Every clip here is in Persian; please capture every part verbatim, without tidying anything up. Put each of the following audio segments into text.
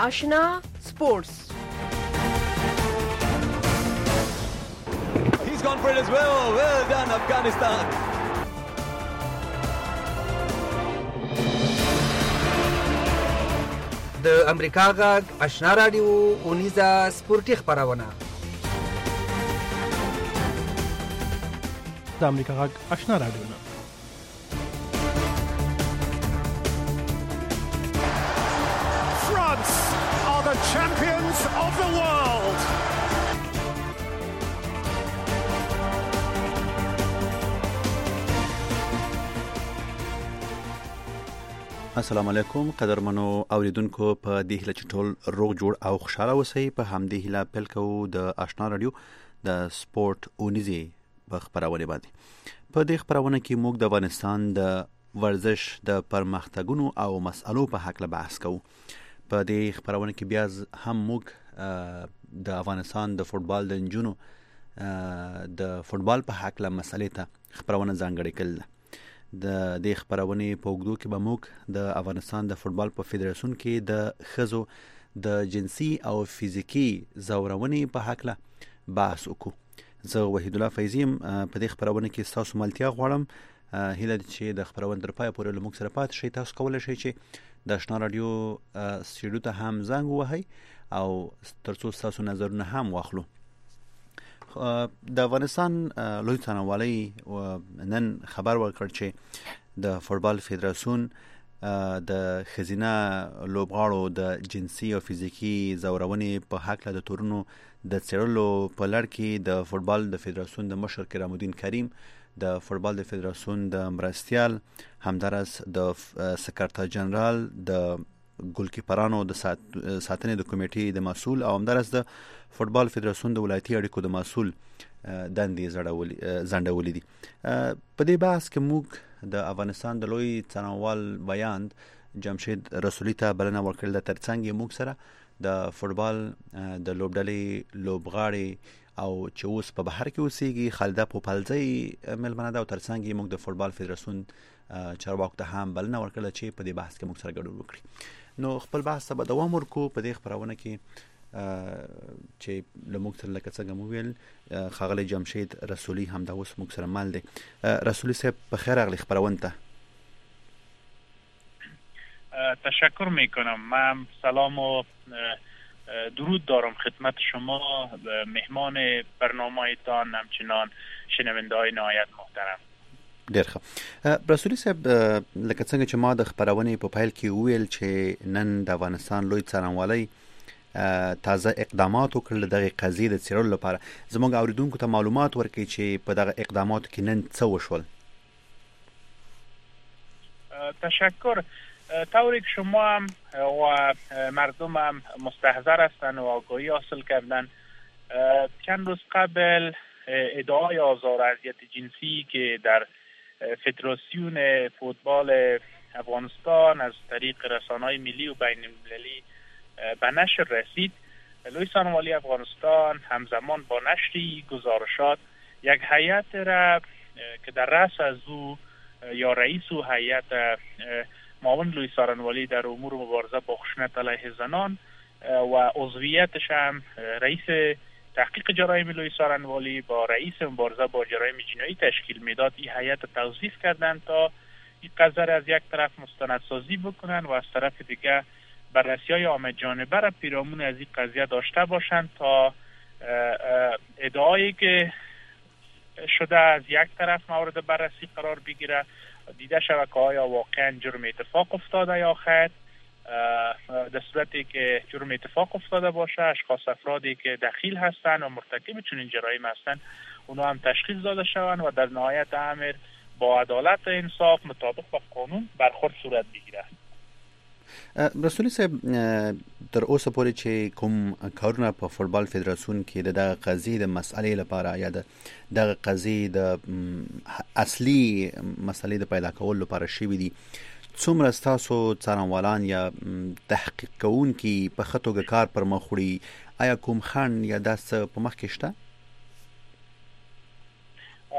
آشنا سپورتس. He's gone for it as well. Well done, Afghanistan. د امریکا غږ آشنا رادیو اونیزه سپورتي خبرونه. د امریکا غږ آشنا رادیو نه France are the champions of the world. السلام علیکم قدرمنو اوریدونکو په دې هیله چې ټول روغ جوړ او خوشاله اوسئ. په همدې هیله پیل کوو د آشنا رادیو د سپورت اونیزه په خبرونه باندې. په دې خبرونه کې موږ د افغانستان د ورزش د پرمختګونو او مسالو په حق له بحث کوو. په دې خبرونه کې بیا هم موږ د افغانستان د فوتبال د نجونو د فوتبال په حق له مسلې ته خبرونه ځانګړې کړل. د دې خبرونه په وګړو کې به موږ د افغانستان د فوتبال په فدراسیون کې د خزو د جنسي او فزیکی زورونې په حق له بحث وکړو. زه وحید الله فیضیم په دې خبرونه کې تاسو ملتیا غواړم. هیله ده چې د خبرونه تر پای پورې موږ سره پات شئ. تاسو کولای شئ چې د آشنا رادیو سټډیو ته هم زنګ ووهئ او ترڅو تاسو نظرونه هم واخلو. د افغانستان لوی څارنوالۍ نن خبر ورکړ چې د فوتبال فدراسیون د خزینه لوبغاړو د جنسي او فزیکی زورونې په حق له د تورونو د څېړلو په لړ کې د فوتبال د فدراسیون د مشر کرام الدین کریم، د فوتبال د فدراسیون د مرستیال، همدارس د سکرټر جنرال، د ګولکیپرانو د ساتنې د کمیټې د مسؤل او همدارس د فوتبال فدراسیون د ولایتي اړیکو د مسؤل دندې ځنډولې دي. په دې بحث کې موږ د افغانستان د لوی څارنوال بیان جمشید رسولي ته بلنه ورکړل. ترڅنګ یې موږ سره د فوتبال د لوبډلې لوبغاړي او چې اوس په بهر کې اوسېږي خالده پوپلزۍ ملمنه ده او ترڅنګ یې موږ د فوتبال فدراسیون چارواکو ته هم بلنه ورکړل چې په دې بحث کې موږ سره ګډون وکړي. نو خپل بحث ته به دوام ورکړو. په دې خبرونه کې چې له موږ سره لکه څنګه مو ویل ښاغلی جمشید رسولي هم دا اوس موږ سره مل دی. رسولي صاحب بخیر راغلی خبرونه ته. تشکر میکنم. من سلام و درود دارم خدمت شما مهمان برنامه‌تان، همچنان شنونده های نهایت محترم. ډیر ښه. رسولي صاحب لکه څنګه چې ما د خبرونې په پیل کې ویل چې نن د افغانستان لوی څارنوالۍ تازه اقدامات وکړل دغه قضیې د څېړلو لپاره. زموږ اوریدونکو ته معلومات ورکړي چې په دغه اقداماتو کې نن څه وشول. تشکر. طوری که شما هم و مردم هم مستحضر هستند و آگاهی حاصل کردن، چند روز قبل ادعای آزار و اذیت جنسی که در فدراسیون فوتبال افغانستان از طریق رسانه‌های ملی و بین المللی به نشر رسید، لوی څارنوالۍ افغانستان همزمان با نشر گزارشات یک هیئت را که در رأس از او یا رئیس و هیئت معاون لوی څارنوالۍ در امور مبارزه با خشونت علیه زنان و عضویتش هم رئیس تحقیق جرایم لوی څارنوالۍ با رئیس مبارزه با جرایم جنایی تشکیل میداد، این هیئت توظیف کردند تا این قضیه را از یک طرف مستندسازی بکنن و از طرف دیگه بررسی‌های عامه جانبه را پیرامون از این قضیه داشته باشند تا ادعایی که شده از یک طرف مورد بررسی قرار بگیره، دیده شود که آیا واقعا جرم اتفاق افتاده یا خیر. در صورتی که جرم اتفاق افتاده باشه، اشخاص افرادی که دخیل هستند و مرتکب چنین جرایم هستند اونا هم تشخیص داده شوند و در نهایت امر با عدالت و انصاف مطابق با قانون برخورد صورت بگیره. رسولي صاحب تر اوسه پورې چې کوم کارونه په فوتبال فدراسیون کې د دغه قضیې د مسئلې لپاره یا د دغه قضیې د اصلي مسئلې د پیدا کولو لپاره شوي دي، څومره ستاسو څارنوالان یا تحقیق کوونکي په ښه توګه کار پر مخ وړي؟ آیا کوم خنډ یا داسې په مخ کې شته؟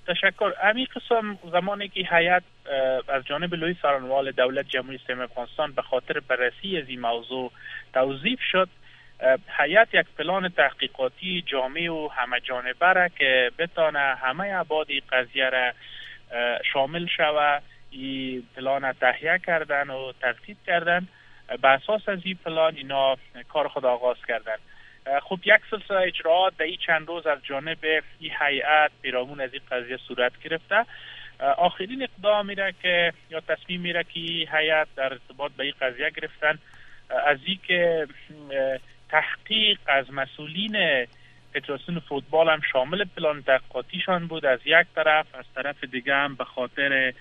تشکر. همین قسم زمانی که هیئت از جانب لوی سارنوال دولت جمهوری اسلامی افغانستان به خاطر بررسی از این موضوع توظیف شد، هیئت یک پلان تحقیقاتی جامع و همه جانبه را که بتانه همه ابعاد قضیه را شامل شوه، این پلان تهیه کردن و ترتیب کردن. به اساس از این پلان اینا کار خود آغاز کردن. خب یک سلسله اجراات در این چند روز از جانب این هیئت پیرامون از این قضیه صورت گرفته. آخرین اقدام میره که یا تصمیم میره که هیئت در ارتباط به این قضیه گرفتن از این که تحقیق از مسئولین فدراسیون فوتبال هم شامل پلان تحقیقاتیشان بود از یک طرف، از طرف دیگه هم به خاطر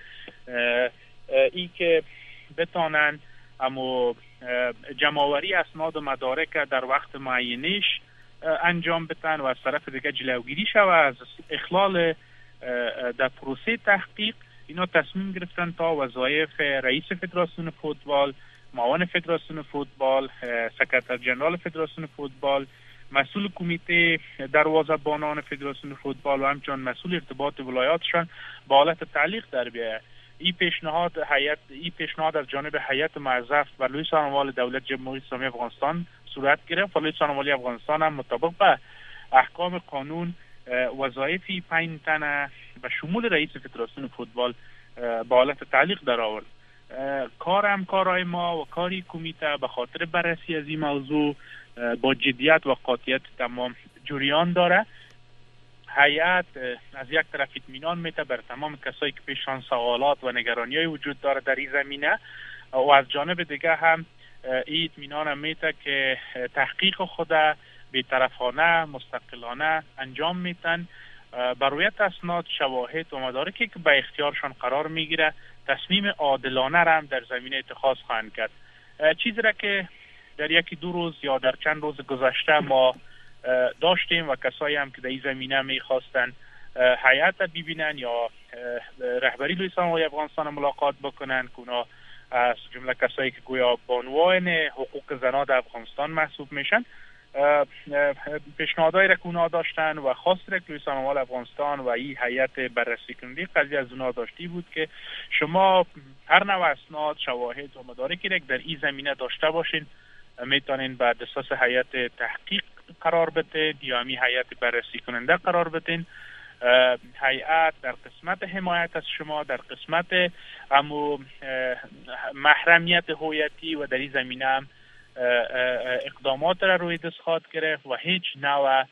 ای که بتانن اما جمع‌آوری اسناد و مدارک در وقت معینش انجام بدن و از طرف دیگه جلوگیری شود از اخلال در پروسه تحقیق. اینا تصمیم گرفتن تا وظایف رئیس فدراسیون فوتبال، معاون فدراسیون فوتبال، سکرتر جنرال فدراسیون فوتبال، مسئول کمیته دروازه‌بانان فدراسیون فوتبال و همچنین مسئول ارتباط ولایاتشان با حالت تعلیق در بیاید. این پیشنهاد هیئت این پیشنهاد از جانب هیئت موظف و لوی سارنوال دولت جمهوری اسلامی افغانستان صورت گرفت و لوی سارنوال افغانستان هم مطابق به احکام قانون وظایفی پنج تنه به شمول رئیس فدراسیون فوتبال با حالت تعلیق در آورد. کارم کارای ما و کاری کمیته به خاطر بررسی از این موضوع با جدیت و قاطعیت تمام جریان داره. هیئت از یک طرف اطمینان میده بر تمام کسایی که پیششان سوالات و نگرانی‌های وجود داره در این زمینه و از جانب دیگه هم این اطمینان هم میده که تحقیق خود بی‌طرفانه مستقلانه انجام میتن. بر رویت اسناد، شواهد و مدارکی که به اختیارشان قرار میگیره تصمیم عادلانه را هم در زمینه اتخاذ خواهند کرد. چیزی را که در یکی دو روز یا در چند روز گذشته ما داشتیم و کسایی هم که در این زمینه میخواستن هیئت را ببینن یا رهبری لوی سارنوال افغانستان ملاقات بکنن، اونا از جمله کسایی که گویا بانوان حقوق زنان در افغانستان محسوب میشن، پیشنهادایی را که اونا داشتن و خواست را که لوی سارنوال افغانستان و این هیئت بررسی کننده قضیه از اونا داشتی بود که شما هر نوع اسناد، شواهد و مدارکی را که در این زمینه داشته باشین میتونین بعد اساس هیئت تحقیق قرار بدین یا همی هیئت بررسی کننده قرار بدین. هیئت در قسمت حمایت از شما، در قسمت امو محرمیت هویتی و در این زمینه هم اقدامات را روی دست خواهد گرفت و هیچ نوع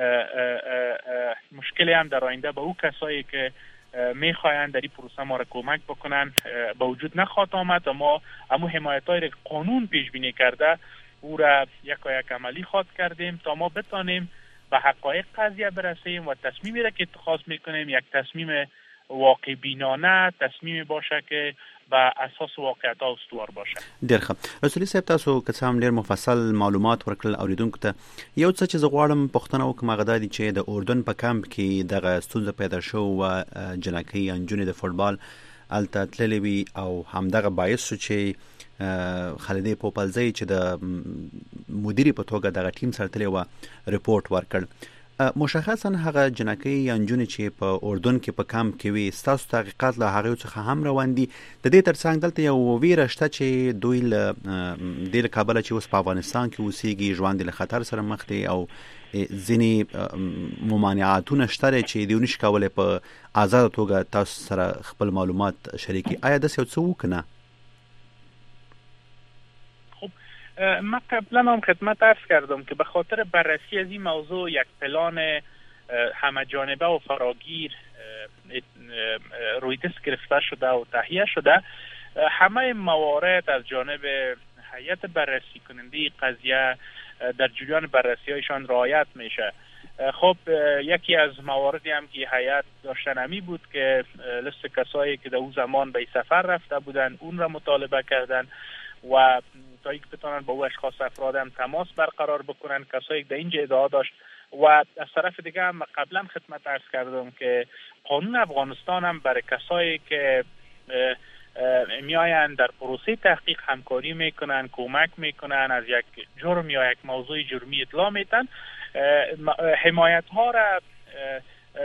مشکلی هم در آینده به او کسایی که میخواین در این پروسه ما را کمک بکنن به وجود نخواهد آمد و ما امو حمایت‌هایی را که قانون پیش بینی کرده او را یکا یک عملی خواهد کردیم تا ما بتانیم به حقایق قضیه برسیم و تصمیمی را که اتخاذ میکنیم یک تصمیم واقع بینانه تصمیم باشه که به اساس واقعیت استوار باشه. ډیر ښه. رسولي صاحب تاسو که څه هم ډیر مفصل معلومات ورکړل اوریدونکو ته، یو څه چې زه غواړم پوښتنه وکړم هغه دا دی چې د اردن په کمپ کې دغه ستونزه پیدا شو و جنکۍ یا نجونې د فوټبال هلته تللې وي او همدغه باعث شو چې خالدې پوپلزۍ چې د مدیرې په توګه دغه ټیم سره تللی وه رپورټ ورکړ. مشخصا هغه جنکۍ یا نجونې چې په اردن کې په کمپ کې وي ستاسو تحقیقات له هغې څخه هم روان دي. د دې ترڅنګ دلته یو ویره شته چې دوی له دې له کابله چې اوس په افغانستان کې اوسېږي ژوند له خطر سره مخ دی او ځینې ممانعاتونه شته چې دوی نشي کولی په آزاده توګه تاسو سره خپل معلومات شریکي. آیا داسې یو څه وو که نه؟ من قبلا هم خدمت عرض کردم که به خاطر بررسی از این موضوع یک پلان همه جانبه و فراگیر روی دست گرفته شده و تهیه شده. همه موارد از جانب هیئت بررسی کننده قضیه در جریان بررسی هایشان رعایت میشه. خب یکی از مواردی هم که هیئت داشتن همی بود که لیست کسایی که در اون زمان به سفر رفته بودن اون را مطالبه کردن و تا اینکه بتونن با او اشخاص افراد هم تماس برقرار بکنن، کسایی که در اینجا ادعا داشت. و از طرف دیگه هم قبلا خدمت عرض کردم که قانون افغانستان هم برای کسایی که میاین در پروسه تحقیق همکاری میکنن، کمک میکنن، از یک جرم یا یک موضوع جرمی اطلاع میتن، حمایت ها را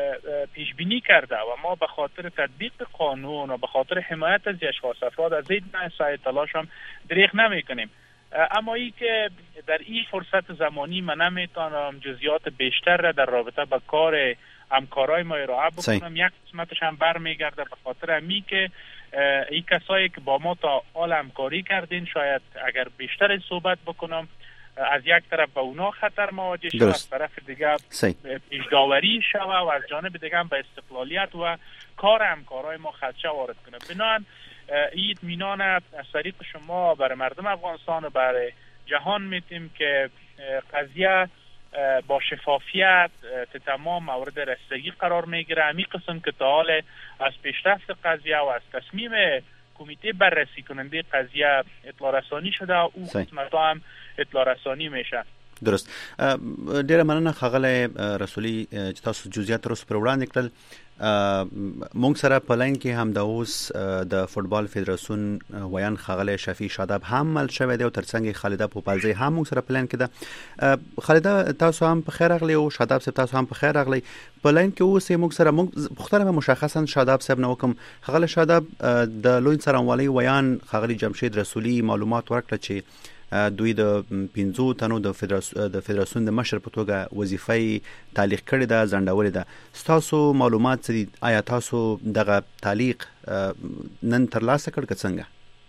پیش بینی کرده و ما به خاطر تطبیق قانون و به خاطر حمایت از اشخاص افراد از این سعی تلاش هم دریغ نمی کنیم. اما ای که در این فرصت زمانی من نمیتونم جزئیات بیشتر را در رابطه با کار همکارای ما ارائه بکنم. یک قسمتش هم برمیگرده به خاطر امی که این کسایی که با ما تا حال همکاری کردین شاید اگر بیشتر صحبت بکنم از یک طرف به اونا خطر مواجه شد، از طرف دیگه پیش داوری شوه و از جانب دیگه هم به استقلالیت و کار همکارای ما خدشه وارد کنه. بنابراین این اطمینان از طریق شما برای مردم افغانستان و برای جهان میتیم که قضیه با شفافیت تمام مورد رسیدگی قرار میگیره. همین قسم که تا حال از پیشرفت قضیه و از تصمیم کمیته بررسی کننده قضیه اطلاع رسانی شده، او قسمت هم اطلاع رسانی میشه. درست. ډیره مننه ښاغلی رسولي چې تاسو جزئیات تر اوسه پر وړاندې کړل. مونږ سره په لاین کې هم د اوس د فوټبال فدراسیون ویان ښاغلی شفیع شاداب هم مل شوی دی او ترڅنګ خالده پوپلزی هم مونږ سره په لاین کې ده. خالده تاسو هم په خیر راغلی او شاداب صاحب تاسو هم په خیر راغلی. په لاین کې اوسې مونږ سره مونږ پوښتنه مشخصا شاداب صاحب نه وکم. ښاغلی شاداب د لوی څارنوالۍ ویان ښاغلی جمشید رسولي معلومات ورکړه چې دوی د پنځو تنو د فدراسیون د فدراسیون د مشر په توګه وظیفه تعلیق کړې ده، ځنډولې ده. ستاسو معلومات څه دي؟ آیا تاسو دغه تعلیق نن ترلاسه کړ که څنګه؟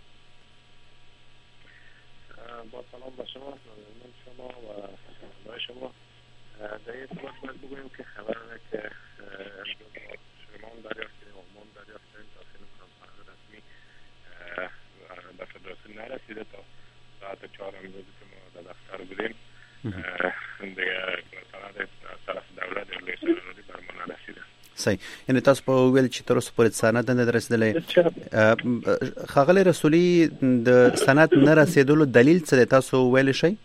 با سلام به شما، من شما و برای شما در این صورت باید بگویم که خبر اینه که شما هم دریافت کردیم و ما هم دریافت کردیم تا فیلم کنفرانس رسمی به فدراسیون نرسیده. تا ساعت چهار امروزی که ما در دفتر بودیم دیگه سند از طرف دولت یا لوی څارنوالۍ بر ما نرسیده. صحیح. یعنی تاسو په ویل چې تر اوسه پورې سند نه رسیدلی. ښاغلی رسولي د سند نه رسیدلو دلیل څه دی؟ تاسو ویلی شئ؟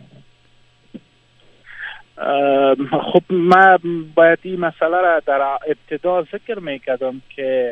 خب من باید این مسئله را در ابتدا ذکر میکردم که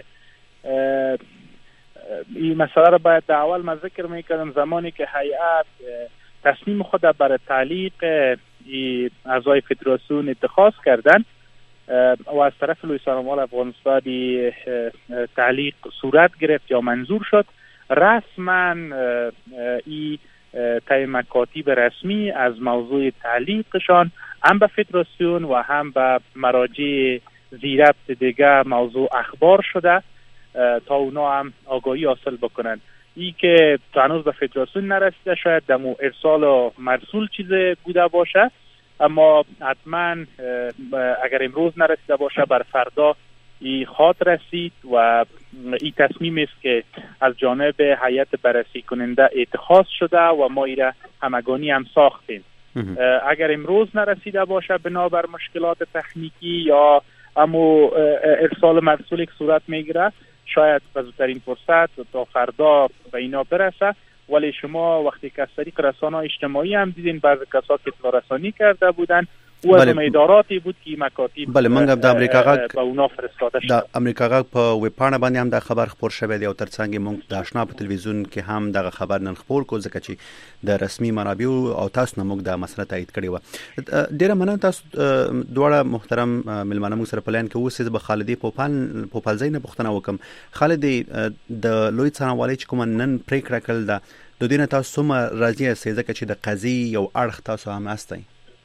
این مسئله را باید در اول من ذکر میکردم زمانی که هیئت تصمیم خود برای تعلیق اعضای فدراسیون اتخاذ کردن و از طرف لوی څارنوال افغانستان تعلیق صورت گرفت یا منظور شد، رسما این طی مکاتیب رسمی از موضوع تعلیقشان هم به فدراسیون و هم به مراجع زیربط دیگه موضوع اخبار شده تا اونا هم آگاهی حاصل بکنن. ای که هنوز به فدراسیون نرسیده، شاید دمو ارسال و مرسول چیز بوده باشه، اما حتما اگر امروز نرسیده باشه بر فردا ای خط رسید و این تصمیم است که از جانب هیئت بررسی کننده اتخاذ شده و ما ایره همگانی هم ساختیم. اگر امروز نرسیده باشه بنابر مشکلات تکنیکی یا اما ارسال مرسولی که صورت میگیره، شاید به زودترین فرصت تا فردا به اینا برسه. ولی شما وقتی که از طریق رسانه‌های اجتماعی هم دیدین بعضی کسا که اطلاع رسانی کرده بودن او از اداراتی بود که مکاتب بله منګ د امریکا غږ به اونا فرستاده شد. د امریکا غږ په ویب پاڼه باندې هم د خبر خبر شوی دی او ترڅنګ موږ د آشنا په تلویزیون کې هم دغه خبر نن خبر کو ځکه چې د رسمي منابع او تاسو نه موږ د مسله تایید کړی و. ډیره مننه تاسو دواړه محترم ملمانه موږ سره پلان کې اوسې به خالدی پوپال پوپلزی نه پوښتنه وکم. خالدی د لوی څارنوالۍ چې کوم نن پریکړه کړل ده د دې نه تاسو هم راضي یاست ځکه چې د قضیې یو اړخ تاسو هم هستئ؟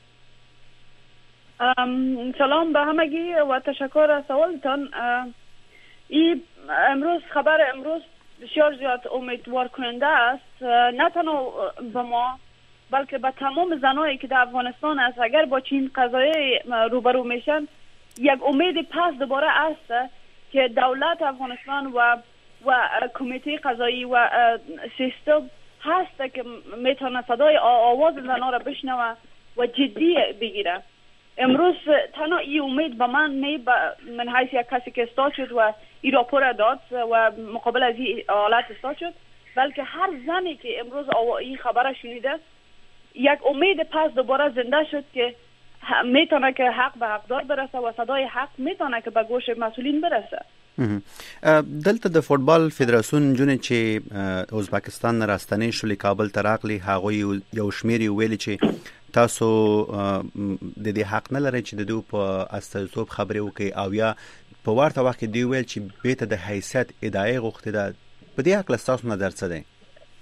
سلام به همگی و تشکر از سوالتان. این امروز خبر امروز بسیار زیاد امیدوار کننده است، نه تنها به ما بلکه به تمام زنایی که در افغانستان است. اگر با چین قضایه روبرو میشن یک امید پس دوباره است که دولت افغانستان و و کمیته قضایی و سیستم هست که میتونه صدای آواز زنها را بشنوه و جدی بگیره. امروز تنها این امید به من نه من حیث یک کسی که استاد شد و این راپور داد و مقابل از این حالت استاد شد، بلکه هر زنی که امروز این خبر شنیده یک امید پس دوباره زنده شد که میتونه که حق به حقدار برسه و صدای حق میتونه که به گوش مسئولین برسه. دلته د فوټبال فدراسیون جون چې ازبکستان راستنې شولې کابل ته راغلي هغه یو شمیر ویلي چې تاسو د دې حق نه لرئ چې د دوی په استازیتوب خبرې وکړي او یا په ورته وخت کې دوی ویل چې بیرته د حیثیت ادعای غوښتې ده. په دې حق له ستاسو نظر څه دی؟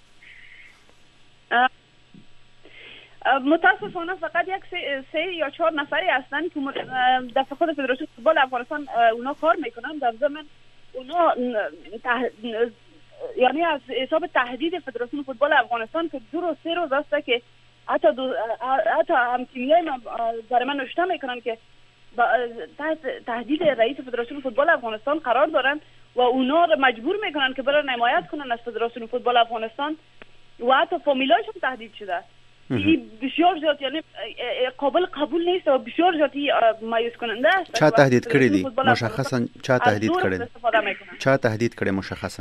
متاسفانه فقط یک سه, سه یا چهار نفری هستن که در خود فدراسیون فوتبال افغانستان اونا کار میکنن. در ضمن اونا ته... یعنی از حساب تهدید فدراسیون فوتبال افغانستان که دو روز سه روز است که حتی دو... حتی همتیمیای من برای من نوشته میکنن که تحت تهدید رئیس فدراسیون فوتبال افغانستان قرار دارن و اونا رو مجبور میکنن که برای حمایت کنن از فدراسیون فوتبال افغانستان و حتی فامیلاشون تهدید شده. این بسیار زیاد یعنی قابل قبول نیست و بسیار زیادی مایوس کننده است. چه تهدید کړی دی مشخصا؟ چه تهدید کړی دی؟ چه تهدید کړی مشخصا؟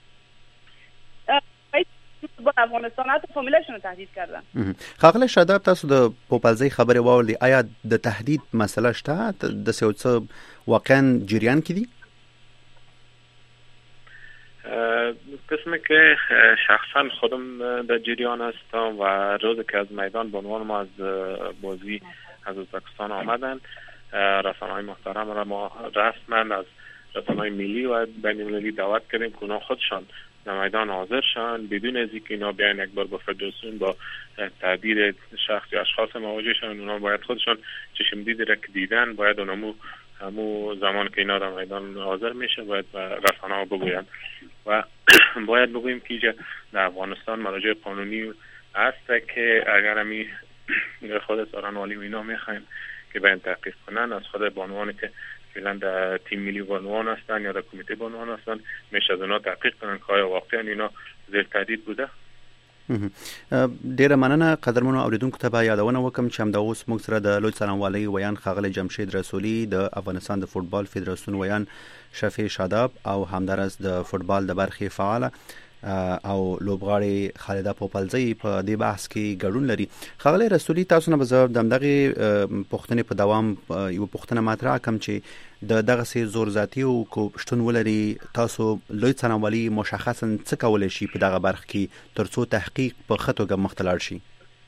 فوتبال افغانستان حتی فامیلاشون تهدید کردن. ښاغلی شاداب، تاسو د پوپلزۍ خبرې واورلې، آیا د تهدید مسله شته؟ د څه واقعا جریان کې دي؟ قسمی که شخصا خودم در جریان هستم و روز که از میدان به عنوان ما از بازی از ازبکستان آمدن، رسانه‌های محترم را ما رسما از رسانه‌های ملی و بین‌المللی دعوت کردیم که اونا خودشان در میدان حاضر شن بدون از اینکه اینا بیان یک بار با فدراسیون با تهدید شخصی اشخاص مواجه شن. اونا باید خودشان چشم دیدی را که دیدن باید اونمو همو زمان که اینا در میدان حاضر میشه باید رسانه‌ها بگوین و باید بگوییم که در افغانستان مراجع قانونی هست که اگر همی خود ساران والی و اینا میخوایم که باید تحقیق کنن از خود بانوانی که فعلا در تیم ملی بانوان هستن یا در کمیته بانوان هستن میشه از اونا تحقیق کنن که آیا واقعا اینا زیر تهدید بوده. ډیره مننه. قدرمنو اوریدونکو ته به یادونه وکم چې همدا اوس موږ سره د لوی څارنوالۍ ویان ښاغلی جمشید رسولي، د افغانستان د فوتبال فدراسیون ویان شفیع شاداب او همدارس د فوتبال د برخې فعاله او لوبغاړي خالده پوپلزۍ په دې بحث کې ګډون لري. ښاغلی رسولي، تاسو نه به زه د همدغې پوښتنې په دوام یوه پوښتنه مطرح کړم چې د دغسې زور ذاتیو کو شتون ولري، تاسو لوی څارنوالي مشخصا څه کولی شي په دغه برخه کې تر څو تحقیق په ښه توګه مخته لاړ شي؟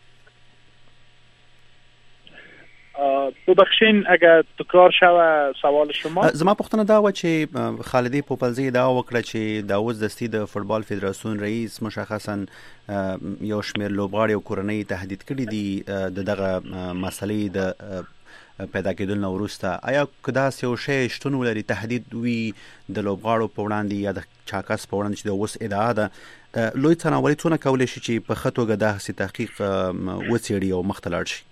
ببخشین اگر تکرار شوه سوال شما. زما پوښتنه دا و چې خالدې پوپلزۍ ادعا وکړه چې د اوس دستي د فوتبال فدراسیون رئیس مشخصا یو شمېر لوبغاړي او کورنۍ تهدید کړي دي د دغه مسلې د پیدا کېدل نه وروسته. آیا که داسې یو شی شتون ولري، تهدید وي د لوبغاړو په وړاندې یا د چا کس په وړاندې چې د اوس ادعا ده، لوی څارنوالي څونه کولی شي چې په ښه توګه داسې تحقیق وڅېړي او مخته لاړ شي؟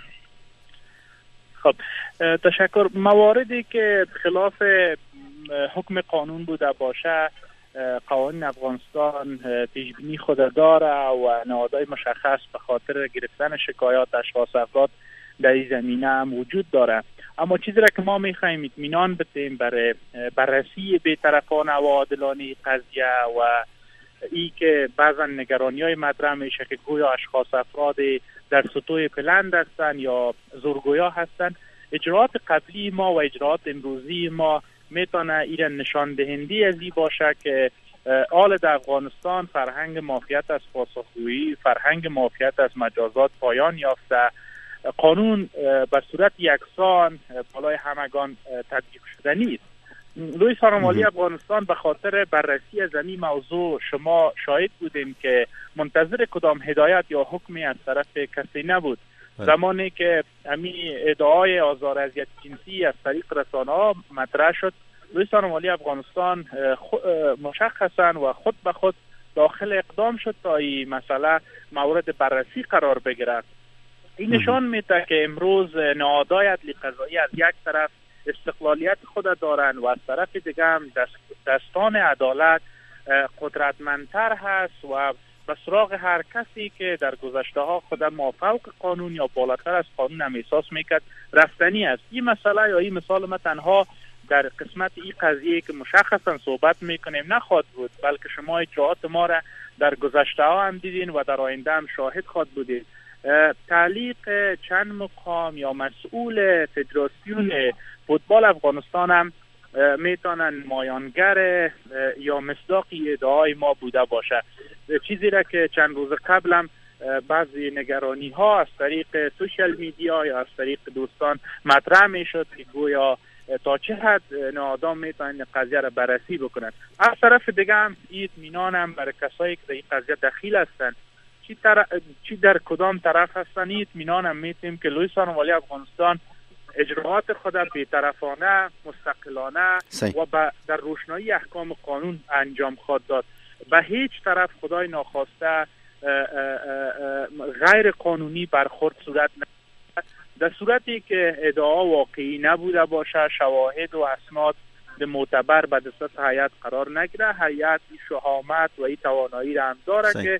خب تشکر. مواردی که خلاف حکم قانون بوده باشه قوانین افغانستان پیش بینی خود داره و نهادهای مشخص به خاطر گرفتن شکایات اشخاص افراد در این زمینه هم وجود داره. اما چیزی را که ما میخوایم اطمینان بدیم برای بررسی بی‌طرفانه و عادلانه قضیه و ای که بعضا نگرانی های مطرح میشه که گویا اشخاص افراد در سطوح بلند هستند یا زورگویا هستند، اجراءات قبلی ما و اجراءات امروزی ما میتونه ایران نشان دهنده از این باشه که آل در افغانستان فرهنگ معافیت از پاسخگویی، فرهنگ معافیت از مجازات پایان یافته، قانون به صورت یکسان بالای همگان تطبیق شده نیست. لوی څارنوالي افغانستان به خاطر بررسی از این موضوع شما شاهد بودیم که منتظر کدام هدایت یا حکمی از طرف کسی نبود. زمانی که همین ادعای آزار اذیت جنسی از طریق رسانه‌ها مطرح شد، لوی څارنوالي افغانستان مشخصا و خود به خود داخل اقدام شد تا این مسئله مورد بررسی قرار بگیرد. این نشان میده که امروز نهادهای عدلی قضایی از یک طرف استقلالیت خود دارند و از طرف دیگه هم دست دستان عدالت قدرتمندتر هست و به سراغ هر کسی که در گذشته ها خود مافوق قانون یا بالاتر از قانون هم احساس میکرد رفتنی است. این مسئله یا این مثال ما تنها در قسمت این قضیه که مشخصا صحبت میکنیم نخواهد بود، بلکه شما اجراءات ما را در گذشته ها هم دیدین و در آینده هم شاهد خواهد بودید. تعلیق چند مقام یا مسئول فدراسیون فوتبال افغانستان هم میتونن مایانگر یا مصداقی ادعای ما بوده باشه. چیزی را که چند روز قبل هم بعضی نگرانی ها از طریق سوشال میدیا یا از طریق دوستان مطرح می شد که گویا تا چه حد نادام میتونن قضیه را بررسی بکنن. از طرف دیگه هم اطمینان هم برای کسایی که در این قضیه دخیل هستن چی, تر... چی در کدام طرف هستن اطمینان هم میتونیم که لوی سانوالی افغانستان اجراعات خود بی‌طرفانه، مستقلانه و در روشنایی احکام قانون انجام خواهد داد. به هیچ طرف خدای ناخواسته غیر قانونی برخورد صورت نگیرد. در صورتی که ادعا واقعی نبوده باشه، شواهد و اسناد معتبر به دست هیئت قرار نگیره، هیئت شهامت و این توانایی را هم داره که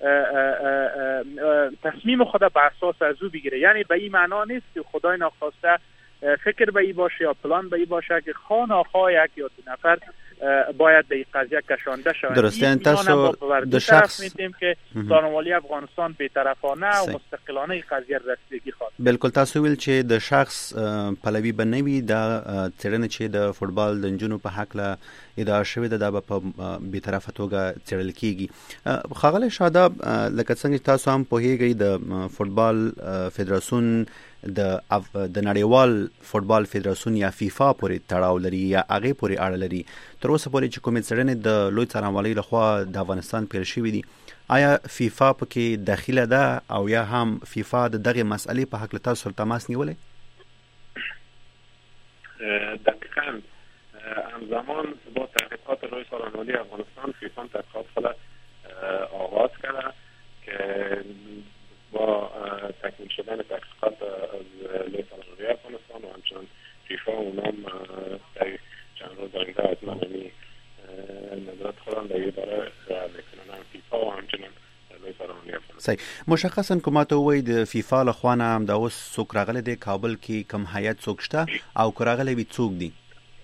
تصمیم خود به اساس از او بگیره. یعنی به این معنا نیست که خدای ناخواسته فکر به این باشه یا پلان به این باشه که خواه ناخواه یک یا دو نفر باید به این قضیه کشانده شوند. درسته. این تاسو دو شخص میتیم که سانوالی افغانستان بی‌طرفانه و مستقلانه این قضیه رسیدگی خواهد. بالکل. تاسو ویل چې د شخص پلوي بنوي د ترنه چې د فوتبال د جنونو په حق له ادعا شوی د په بی‌طرفه توګه څېړل کیږي. ښاغلی شاداب، لکه څنګه تاسو هم پوهیږئ د فوتبال فدراسیون د د نړیوال فوتبال فدراسیون یا فیفا پورې تړاو لري یا هغه پورې اړه لري. تر اوسه پورې چې کومې څېړنې د لوی څارنوالۍ لخوا د افغانستان پیل شوې دي، آیا فیفا پکې داخله ده او یا هم فیفا د دغه مسئلې په حق له تاسو تماس نیولې؟ دقیقاً همزمان با تحقیقات لوی څارنوالۍ افغانستان فیفا تحقیقات خود آغاز کرده که با تکمیل شدن تحقیقات از لوی څارنوالۍ افغانستان و همچنان فیفا اونام در چند روز آینده از معنی نظرات خودم در یه داره میکنن هم فیفا و همچنان لوی څارنوالۍ افغانستان. صحیح. مشخصا کومه ته وایي د فیفا له خوا نه هم دا اوس څوک راغلی دی کابل کې کوم هیئت څوک شته او که راغلی وي څوک دي؟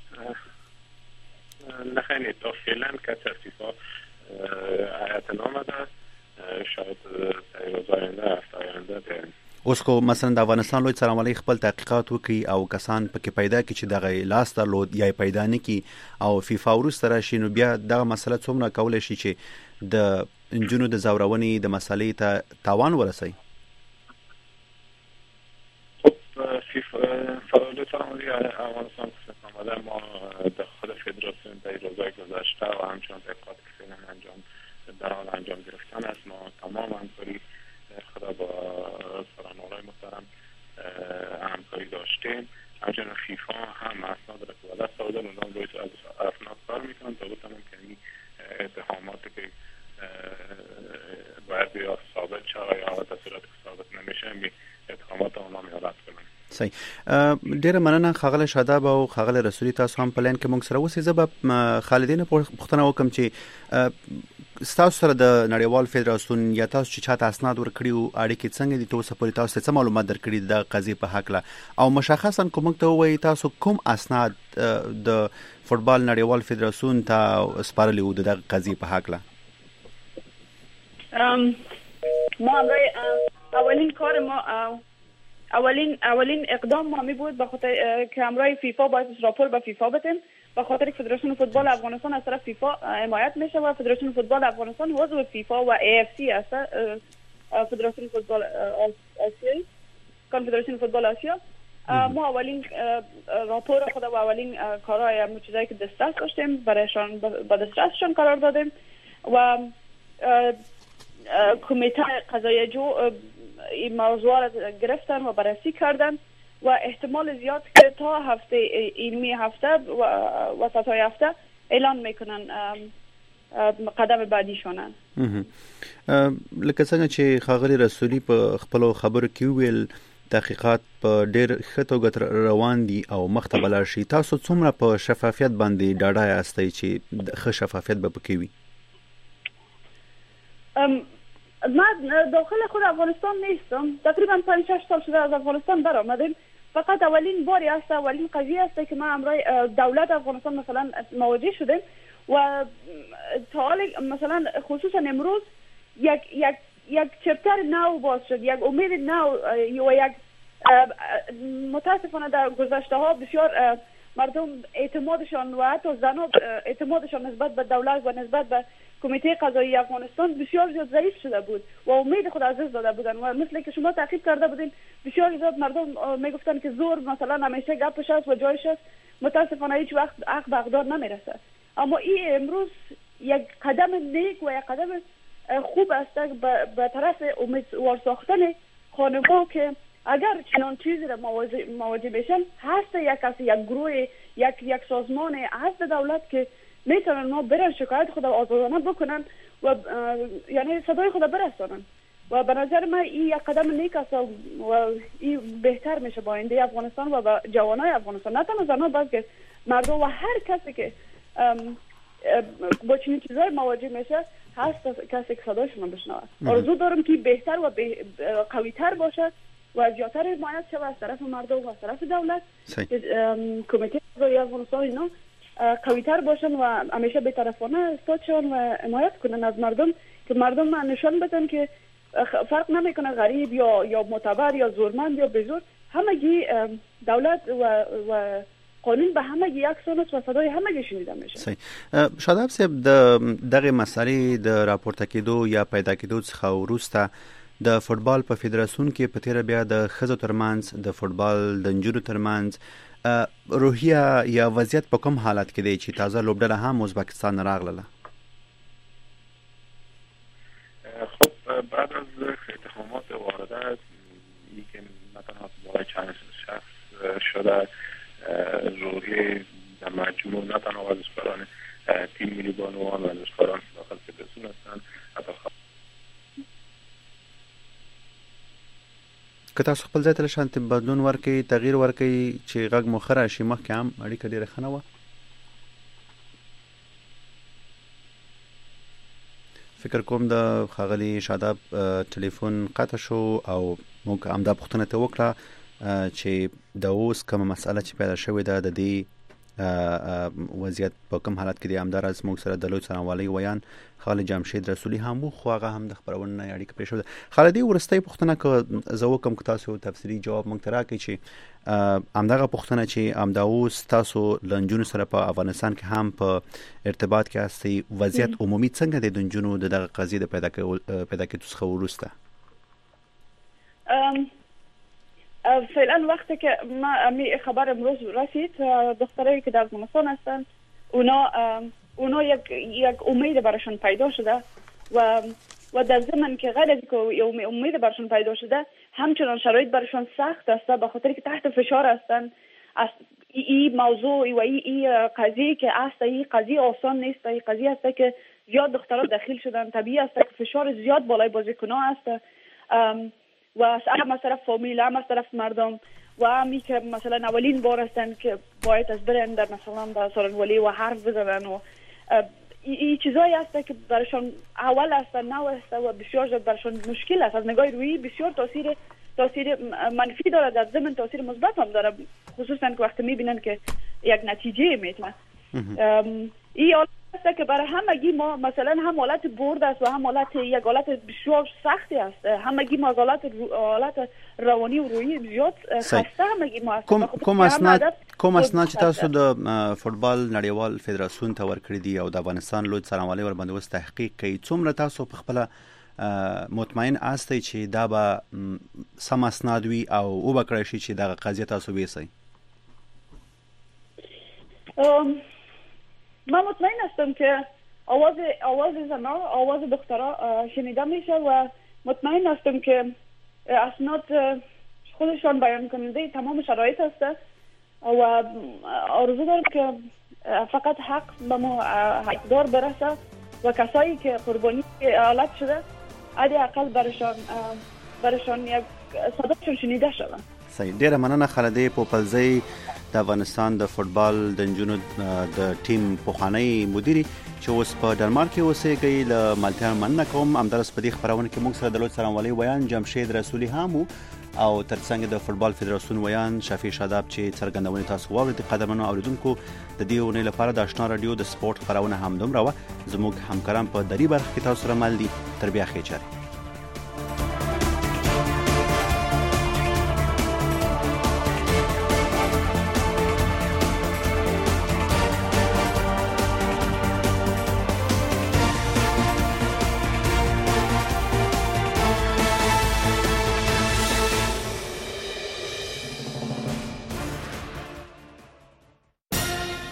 نه خیلی تا فعلا کسی از فیفا هیئت نامده، شاید در روز آینده هفته آینده بیایم. اوس کو مثلا د افغانستان لوی څارنوالۍ خپل تحقیقات وکړي او کسان پکې پیدا کړي چې دغه لاس درلود یا پیدا نه کړي او فیفا وروسته راشي، نو بیا دغه مسله څومره کولی شي چې د نجونو د زورونې د مسلې ته تاوان ورسوي؟ خب فیفا لوی څارنوالۍ افغانستان خصوص آمده ما در خود فدراسیون در روزهای گذشته و همچنان تحقیقات که فعلا انجام در حال انجام گرفتن است، ما تمام همکاری خدا با څارنوالۍ محترم همکاری داشتیم. همچنان فیفا هم اسناد را که به دست آورده اونها روی از اسناد کار میکنن تا بتونن که این اتهاماتی که باید یا ثابت شود یا در صورتی که ثابت نمیشه این اتهامات اونها میارد کنن. صحیح. ډیره مننه ښاغلی شاداب او ښاغلی رسولي، تاسو هم په لاین کې موږ سره اوسئ. زه به خالدین پوښتنه وکړم چې ستاسو سره د نړیوال فدراسیون یا تاسو چې چاته اسناد ورکړي وو اړیکې څنګه دي؟ تاسو پورې تاسو څه معلومات درکړي د قضیې په حق له او مشخصا کوم ته وایي تاسو کوم اسناد د فوتبال نړیوال فدراسیون ته سپارلي وو د دغه قضیې په حق له؟ ما اولین کار ما اولین اولین اقدام ما می بود به خاطر که امرای فیفا باید راپور به فیفا بدیم، به خاطر فدراسیون فوتبال افغانستان از طرف فیفا حمایت میشه و فدراسیون فوتبال افغانستان عضو فیفا و ای اف سی است، فدراسیون فوتبال آسیایی، کنفدراسیون فوتبال آسیا. ما اولین راپور خود و اولین کارهای چیزایی که دسترس داشتیم برایشان با دسترسشان قرار دادیم و کمیته قضایی جو این موضوع را گرفتن و بررسی کردن و احتمال زیاد که تا هفته علمی هفته و وسط های هفته اعلان میکنن قدم بعدیشونه. لکه څنګه چې ښاغلی رسولي په خپلو خبرو کې وویل تحقیقات په ډېر ښه توګه روان دي او مخته به لاړ شي. تاسو څومره په شفافیت باندې ډاډه یاستئ چې ښه شفافیت به پکې وي؟ من داخل خود افغانستان نیستم، تقریبا پنج شش سال شده از افغانستان برآمدیم. فقط اولین باری است، اولین قضیه است که ما امرای دولت افغانستان مثلا مواجه شدیم و تا حال مثلا خصوصا امروز یک یک یک چپتر نو باز شد، یک امید نو و یک متاسفانه در گذشته ها بسیار مردم اعتمادشان و حتی زنان اعتمادشان نسبت به دولت و نسبت به کمیته قضایی افغانستان بسیار زیاد ضعیف شده بود و امید خود از دست داده بودن و مثل که شما تعقیب کرده بودین بسیار زیاد مردم میگفتن که زور مثلا همیشه گپش است و جایش است. متاسفانه هیچ وقت حق به اقدار نمیرسه. اما این امروز یک قدم نیک و یک قدم خوب است به طرف امیدوار ساختن خانم‌ها که اگر چنان چیزی را مواجه بشن هست یک کسی یک گروه یک یک سازمان هست دولت که میتونن ما برن شکایت خود آزادانه بکنن و یعنی صدای خود برسانن و به نظر من این یک قدم نیک است و این بهتر میشه با آینده افغانستان و با جوانای افغانستان، نه تنها زنان بلکه مردم و هر کسی که با چنین چیزای مواجه میشه هست کسی که صدایشون بشنوه. آرزو دارم که بهتر و قوی‌تر باشه و زیادتر حمایت شود از طرف مردم و از طرف دولت کمیته قضایی افغانستان اینا قوی‌تر باشن و همیشه بی‌طرفانه استاد شون و حمایت کنن از مردم که مردم نشان بدن که فرق نمیکنه غریب یا یا معتبر یا زورمند یا بزرگ، همگی دولت و و قانون به همگی یکسان است و صدای همگی شنیده میشه. صحیح. شاداب صاحب د دغه مسالې د راپورته کېدو یا پیدا کېدو څخه وروسته د فوتبال په فدراسیون کې په تیر بیا د ښځو ترمنځ د فوتبال د نجونو ترمنځ روحیه یا وضعیت په کوم حالت کې دی چې تازه لوبډله هم ازبکستان راغله؟ خب بعد از اتهامات وارده که نه تنها برای چند شخص شده روحیه در مجموع نه تنها ورزشکاران تیم ملی بانوان و ورزشکاران داخل فدراسیون هستند حتی که تاسو خپل ځای ته شانتي بدلون ورکړئ تغییر ورکړئ چې غږ مو ښه راشي. مخکې هم اړیکه ډېره ښه نه وه. فکر کوم د ښاغلي شاداب ټلیفون قطع شو او موږ همدا پوښتنه ته وکړه چې د اوس کومه مسأله چې پیدا شوې ده د دې وضعیت په کوم حالت کې دی. همداراز موږ سره د لوی څارنوالۍ ویان خالد جمشید رسولي هم خو هغه هم د خبرونې نه اړیکه پرې شو. خالد ورستۍ پوښتنه که زه وکم که تاسو تفصیلي جواب موږ ته راکړئ چې همدغه پوښتنه چې همدا اوس تاسو له نجونو سره په افغانستان کې هم په ارتباط کې هستئ، وضعیت عمومي څنګه دی د نجونو د دغه قضیې د پیدا پیدا کېدو څخه وروسته؟ فعلا وقتی که ما می خبر امروز رسید دخترایی که در افغانستان هستند اونا اونا یک یک امید براشون پیدا شده و و در زمان که غیر از که امید براشون پیدا شده همچنان شرایط براشون سخت است به خاطر که تحت فشار هستند. این موضوع و این قضیه که است این قضیه آسان نیست، این قضیه است که زیاد دخترها داخل شدن، طبیعی است که فشار زیاد بالای بازیکن‌ها است و هم از طرف فامیل هم از طرف مردم و همی که مثلا اولین بار هستن که باید از برن در مثلا با څارنوالۍ و حرف بزنن و این چیزایی هست که برشان اول است نو است و بسیار زیاد برشان مشکل است. از نگاه روحی بسیار تاثیر تاثیر منفی داره، در ضمن تاثیر مثبت هم داره، خصوصا که وقتی میبینن که یک نتیجه میتونه. این حالت است که برای همگی ما مثلا هم حالت برد است و هم حالت یک حالت بسیار سختی است. همگی ما حالت حالت روانی و روحی زیاد خسته همگی ما است. کوم کوم اسناد کوم اسناد چې تاسو د فوتبال نړیوال فدراسیون ته ورکړي دي او د افغانستان لوی څارنوالۍ ور باندې وس تحقیق کوي، څومره تاسو په خپل مطمئن استئ چې دا به سم اسناد وي او او به کړی شي چې دا قضیه تاسو ویسئ؟ من مطمئن هستم که آواز آواز زنان آواز دخترها شنیده میشه و مطمئن هستم که اسناد خودشان بیان کننده تمام شرایط هست و آرزو دارم که فقط حق به ما حقدار برسه و کسایی که قربانی حالت شده حداقل برشان برشان یک صداشون شنیده شود. صحیح. ډیره مننه خالد پوپلزی د افغانستان د فوتبال د نجونو د ټیم پوخانی مدیری چې اوس په ډنمارک کې اوسېږي. له ملتیا مننه کوم. همدارس په دې خبرونه کې موږ سره د لوی څارنوالۍ ویان جمشید رسولي هم او ترڅنګ د فوتبال فدراسیون ویان شفیع شاداب چې څرګندونه تاسو واورید. قدرمنو اوریدونکو د دې ونې لپاره د آشنا رادیو د سپورت خبرونه هم دومره و. زموږ همکاران په دری برخه کې تاسو سره مل دي. تر بیا ښه چاره.